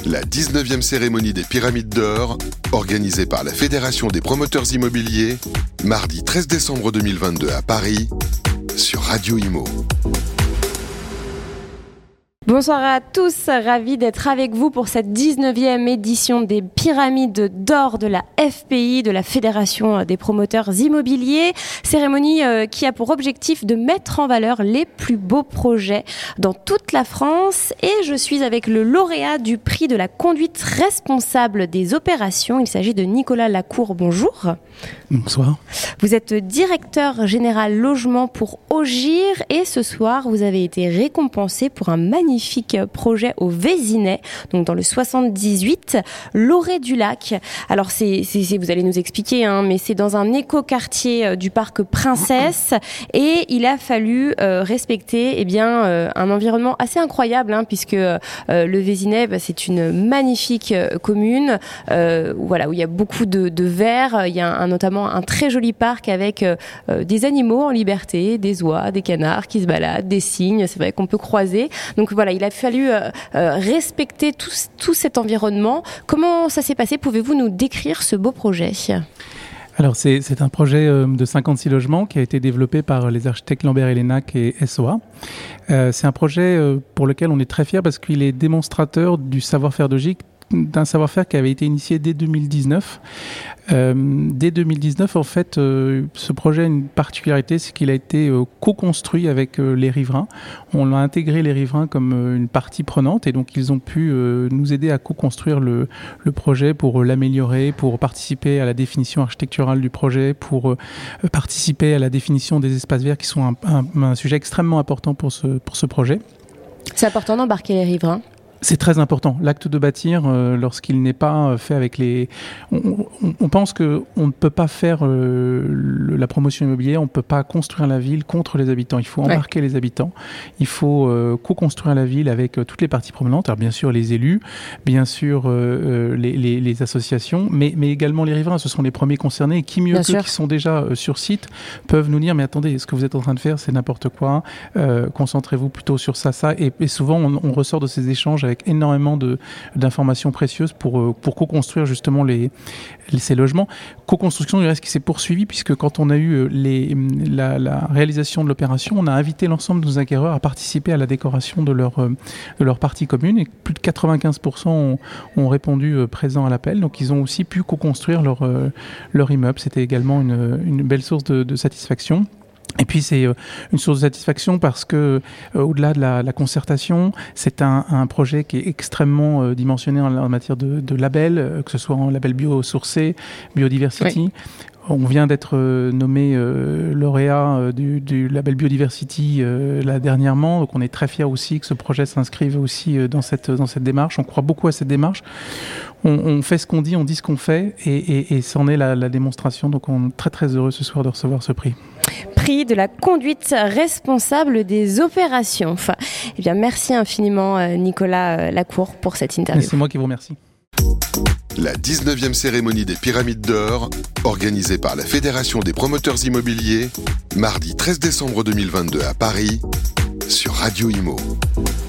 La 19e cérémonie des Pyramides d'Or, organisée par la Fédération des promoteurs immobiliers, mardi 13 décembre 2022 à Paris, sur Radio Imo. Bonsoir à tous, ravi d'être avec vous pour cette 19e édition des Pyramides d'Or de la FPI, de la Fédération des promoteurs immobiliers. Cérémonie qui a pour objectif de mettre en valeur les plus beaux projets dans toute la France. Et je suis avec le lauréat du prix de la conduite responsable des opérations. Il s'agit de Nicolas Lacour. Bonjour. Bonsoir. Vous êtes directeur général logement pour Ogir et ce soir, vous avez été récompensé pour un magnifique projet au Vésinet, donc dans le 78, l'Orée du Lac. Alors, vous allez nous expliquer, mais c'est dans un écoquartier du parc Princesse et il a fallu respecter un environnement assez incroyable, puisque le Vésinet, c'est une magnifique commune où il y a beaucoup de verre, il y a notamment un très joli parc avec des animaux en liberté, des oies, des canards qui se baladent, des cygnes, c'est vrai qu'on peut croiser. Donc voilà, il a fallu respecter tout cet environnement. Comment ça s'est passé ? Pouvez-vous nous décrire ce beau projet ? Alors c'est un projet de 56 logements qui a été développé par les architectes Lambert et Lénac et SOA. C'est un projet pour lequel on est très fiers parce qu'il est démonstrateur du savoir-faire d'Ogir, d'un savoir-faire qui avait été initié dès 2019. Dès 2019, en fait, ce projet a une particularité, c'est qu'il a été co-construit avec les riverains. On a intégré les riverains comme une partie prenante et donc ils ont pu nous aider à co-construire le projet pour l'améliorer, pour participer à la définition architecturale du projet, pour participer à la définition des espaces verts qui sont un sujet extrêmement important pour ce projet. C'est important d'embarquer les riverains ? C'est très important. L'acte de bâtir, lorsqu'il n'est pas fait avec les... On pense qu'on ne peut pas faire la promotion immobilière, on ne peut pas construire la ville contre les habitants. Il faut embarquer les habitants. Il faut co-construire la ville avec toutes les parties prenantes. Alors bien sûr les élus, bien sûr les associations, mais également les riverains. Ce sont les premiers concernés. Et qui mieux qu'eux qui sont déjà sur site peuvent nous dire « Mais attendez, ce que vous êtes en train de faire, c'est n'importe quoi. Concentrez-vous plutôt sur ça. » Et souvent, on ressort de ces échanges avec énormément d'informations précieuses pour co-construire justement ces logements. Co-construction du reste qui s'est poursuivie puisque quand on a eu la réalisation de l'opération, on a invité l'ensemble de nos acquéreurs à participer à la décoration de leur partie commune et plus de 95% ont répondu présent à l'appel. Donc ils ont aussi pu co-construire leur immeuble. C'était également une belle source de satisfaction. Et puis c'est une source de satisfaction parce que au-delà de la concertation, c'est un projet qui est extrêmement dimensionné en matière de labels, que ce soit en label biosourcé, biodiversity. Oui. On vient d'être nommé lauréat du label Biodiversity là dernièrement, donc on est très fiers aussi que ce projet s'inscrive aussi dans cette démarche. On croit beaucoup à cette démarche. On fait ce qu'on dit, on dit ce qu'on fait, et c'en est la démonstration. Donc on est très très heureux ce soir de recevoir ce prix. Prix de la conduite responsable des opérations. Merci infiniment Nicolas Lacour pour cette interview. C'est moi qui vous remercie. La 19e cérémonie des Pyramides d'Or, organisée par la Fédération des promoteurs immobiliers, mardi 13 décembre 2022 à Paris, sur Radio Imo.